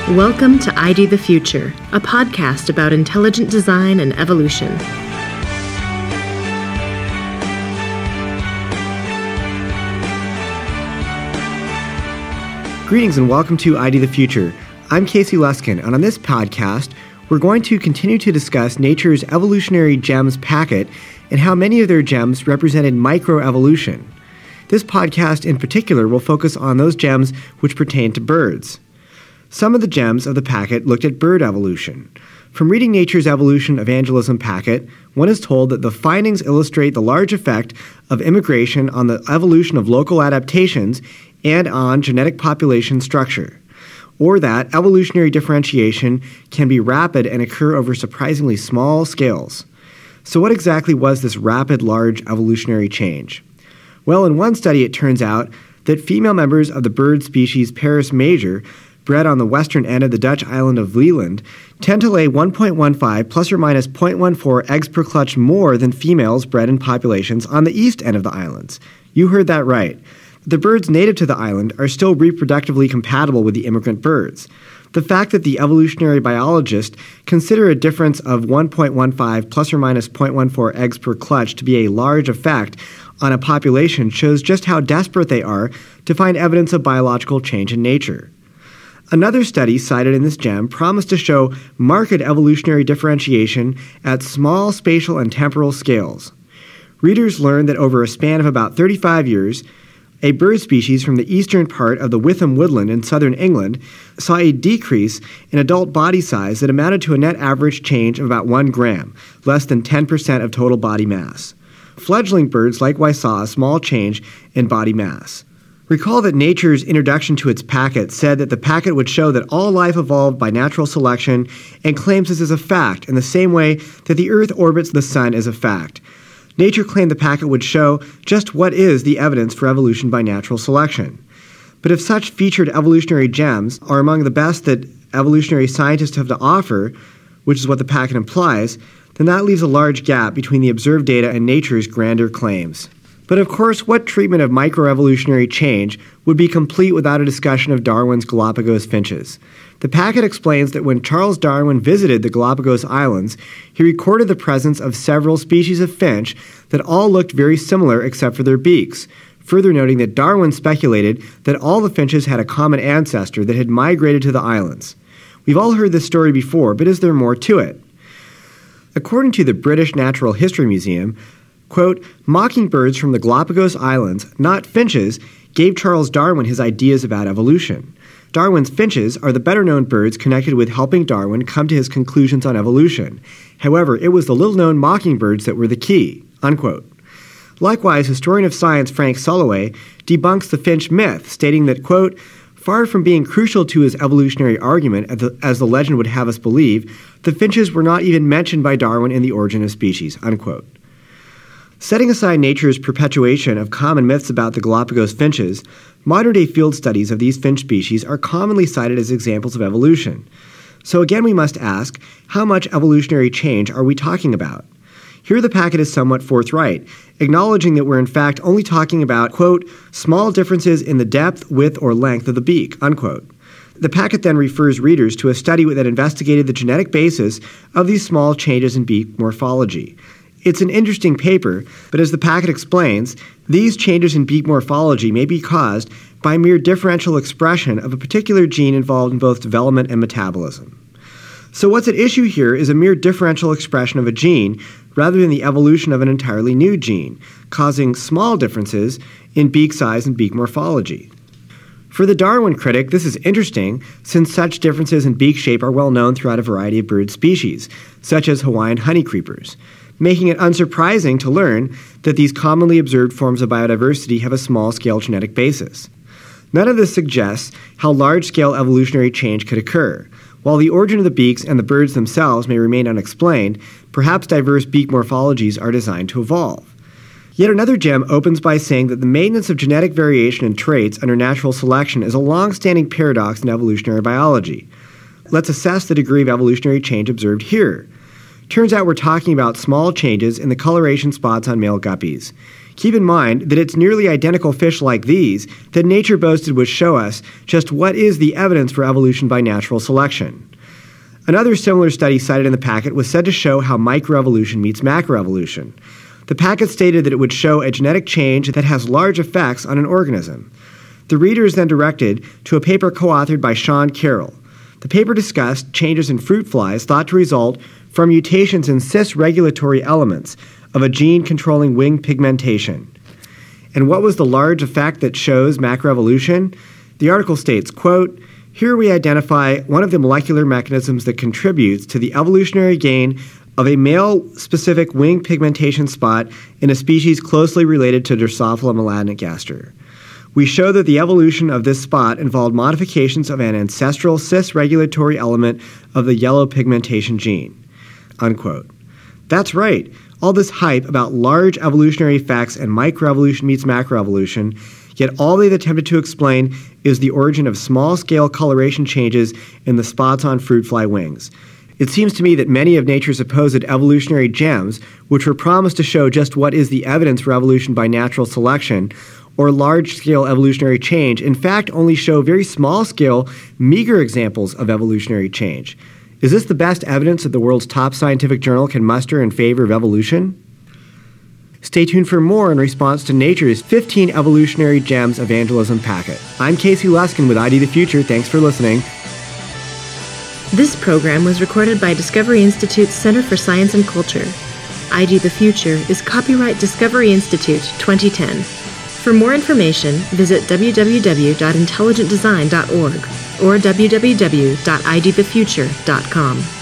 Welcome to ID the Future, a podcast about intelligent design and evolution. Greetings and welcome to ID the Future. I'm Casey Luskin, and on this podcast, we're going to continue to discuss nature's evolutionary gems packet and how many of their gems represented microevolution. This podcast in particular will focus on those gems which pertain to birds. Some of the gems of the packet looked at bird evolution. From reading Nature's Evolution Evangelism packet, one is told that the findings illustrate the large effect of immigration on the evolution of local adaptations and on genetic population structure, or that evolutionary differentiation can be rapid and occur over surprisingly small scales. So what exactly was this rapid, large evolutionary change? Well, in one study, it turns out that female members of the bird species Parus major, bred on the western end of the Dutch island of Vlieland, tend to lay 1.15 plus or minus 0.14 eggs per clutch more than females bred in populations on the east end of the islands. You heard that right. The birds native to the island are still reproductively compatible with the immigrant birds. The fact that the evolutionary biologists consider a difference of 1.15 plus or minus 0.14 eggs per clutch to be a large effect on a population shows just how desperate they are to find evidence of biological change in nature. Another study cited in this gem promised to show marked evolutionary differentiation at small spatial and temporal scales. Readers learned that over a span of about 35 years, a bird species from the eastern part of the Witham woodland in southern England saw a decrease in adult body size that amounted to a net average change of about 1 gram, less than 10% of total body mass. Fledgling birds likewise saw a small change in body mass. Recall that Nature's introduction to its packet said that the packet would show that all life evolved by natural selection and claims this as a fact in the same way that the Earth orbits the Sun as a fact. Nature claimed the packet would show just what is the evidence for evolution by natural selection. But if such featured evolutionary gems are among the best that evolutionary scientists have to offer, which is what the packet implies, then that leaves a large gap between the observed data and Nature's grander claims. But of course, what treatment of microevolutionary change would be complete without a discussion of Darwin's Galapagos finches? The packet explains that when Charles Darwin visited the Galapagos Islands, he recorded the presence of several species of finch that all looked very similar except for their beaks, further noting that Darwin speculated that all the finches had a common ancestor that had migrated to the islands. We've all heard this story before, but is there more to it? According to the British Natural History Museum, quote, mockingbirds from the Galapagos Islands, not finches, gave Charles Darwin his ideas about evolution. Darwin's finches are the better-known birds connected with helping Darwin come to his conclusions on evolution. However, it was the little-known mockingbirds that were the key, unquote. Likewise, historian of science Frank Sulloway debunks the finch myth, stating that, quote, far from being crucial to his evolutionary argument, as the legend would have us believe, the finches were not even mentioned by Darwin in The Origin of Species, unquote. Setting aside Nature's perpetuation of common myths about the Galapagos finches, modern-day field studies of these finch species are commonly cited as examples of evolution. So again, we must ask, how much evolutionary change are we talking about? Here the packet is somewhat forthright, acknowledging that we're in fact only talking about, quote, small differences in the depth, width, or length of the beak, unquote. The packet then refers readers to a study that investigated the genetic basis of these small changes in beak morphology. It's an interesting paper, but as the packet explains, these changes in beak morphology may be caused by mere differential expression of a particular gene involved in both development and metabolism. So what's at issue here is a mere differential expression of a gene rather than the evolution of an entirely new gene, causing small differences in beak size and beak morphology. For the Darwin critic, this is interesting since such differences in beak shape are well known throughout a variety of bird species, such as Hawaiian honeycreepers, making it unsurprising to learn that these commonly observed forms of biodiversity have a small-scale genetic basis. None of this suggests how large-scale evolutionary change could occur. While the origin of the beaks and the birds themselves may remain unexplained, perhaps diverse beak morphologies are designed to evolve. Yet another gem opens by saying that the maintenance of genetic variation in traits under natural selection is a long-standing paradox in evolutionary biology. Let's assess the degree of evolutionary change observed here. Turns out we're talking about small changes in the coloration spots on male guppies. Keep in mind that it's nearly identical fish like these that nature boasted would show us just what is the evidence for evolution by natural selection. Another similar study cited in the packet was said to show how microevolution meets macroevolution. The packet stated that it would show a genetic change that has large effects on an organism. The reader is then directed to a paper co-authored by Sean Carroll. The paper discussed changes in fruit flies thought to result from mutations in cis-regulatory elements of a gene controlling wing pigmentation. And what was the large effect that shows macroevolution? The article states, quote, "Here we identify one of the molecular mechanisms that contributes to the evolutionary gain of a male-specific wing pigmentation spot in a species closely related to Drosophila melanogaster. We show that the evolution of this spot involved modifications of an ancestral cis-regulatory element of the yellow pigmentation gene." Unquote. That's right. All this hype about large evolutionary effects and microevolution meets macroevolution, yet all they've attempted to explain is the origin of small-scale coloration changes in the spots on fruit fly wings. It seems to me that many of nature's supposed evolutionary gems, which were promised to show just what is the evidence for evolution by natural selection, or large-scale evolutionary change, in fact only show very small-scale, meager examples of evolutionary change. Is this the best evidence that the world's top scientific journal can muster in favor of evolution? Stay tuned for more in response to Nature's 15 Evolutionary Gems Evangelism Packet. I'm Casey Luskin with ID the Future. Thanks for listening. This program was recorded by Discovery Institute's Center for Science and Culture. ID the Future is copyright Discovery Institute 2010. For more information, visit www.intelligentdesign.org or www.idthefuture.com.